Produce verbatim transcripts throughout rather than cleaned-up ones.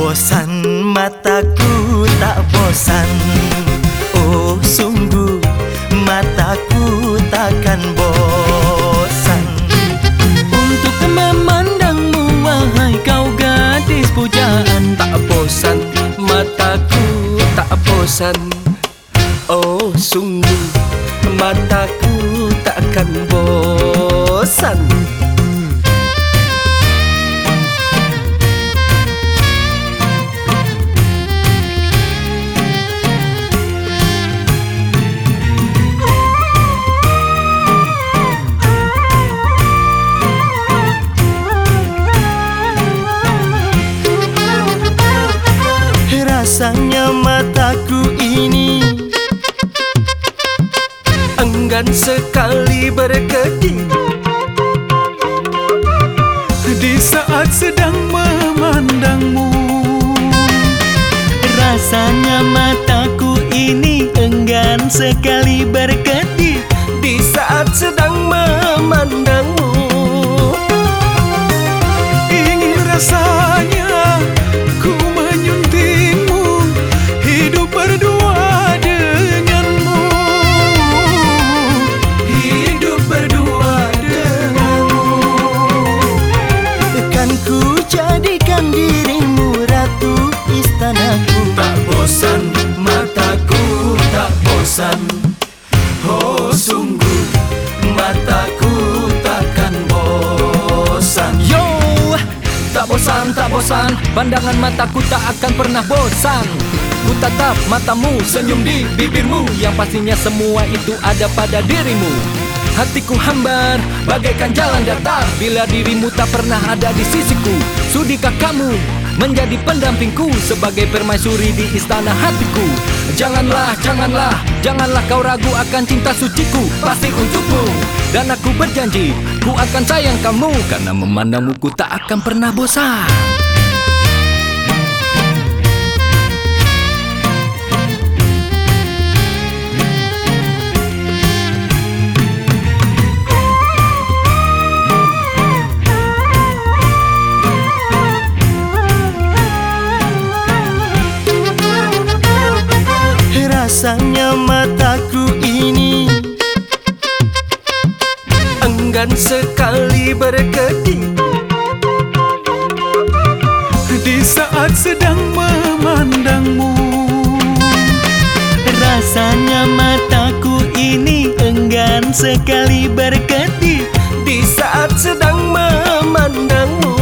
bosan, mataku tak bosan. Oh sungguh mataku takkan bosan untuk memandangmu, wahai kau gadis pujaan. Tak bosan, mataku tak bosan. Oh sungguh mataku takkan bosan. Rasanya mataku ini enggan sekali berkedip di saat sedang memandangmu. Rasanya mataku ini enggan sekali berkedip di saat sedang memandangmu. Ingin rasanya ku menyuntingmu, hidup berdua denganmu, hidup berdua denganmu. kan ku jadikan dirimu ratu istanaku. Tak bosan, mataku tak bosan. Oh sungguh mataku takkan bosan. Yo, tak bosan, tak bosan, pandangan mataku tak akan pernah bosan. Ku tatap matamu, senyum di bibirmu, yang pastinya semua itu ada pada dirimu. Hatiku hambar bagaikan jalan datar bila dirimu tak pernah ada di sisiku. Sudikah kamu menjadi pendampingku sebagai permaisuri di istana hatiku? Janganlah, janganlah, janganlah kau ragu akan cinta suciku, pasti untukmu. Dan aku berjanji, ku akan sayang kamu, karena memandangmu ku tak akan pernah bosan. Rasanya mataku ini enggan sekali berkedip di saat sedang memandangmu. Rasanya mataku ini enggan sekali berkedip di saat sedang memandangmu.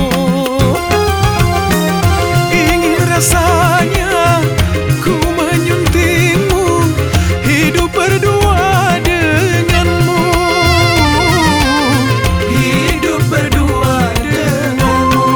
Ingin rasanya ku menyuntingmu, hidup berdua denganmu, hidup berdua denganmu.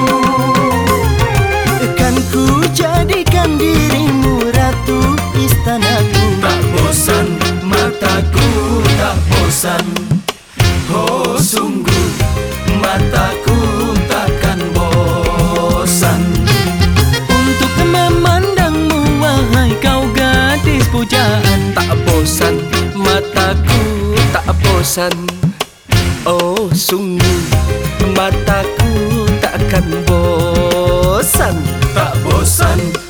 kan ku jadikan dirimu ratu istanaku. Tak bosan, mataku tak bosan. Oh sungguh mataku takkan bosan untuk memandangmu, wahai kau gadis pujaan. Tak bosan, mataku tak bosan. Oh sungguh mataku takkan bosan. Tak bosan,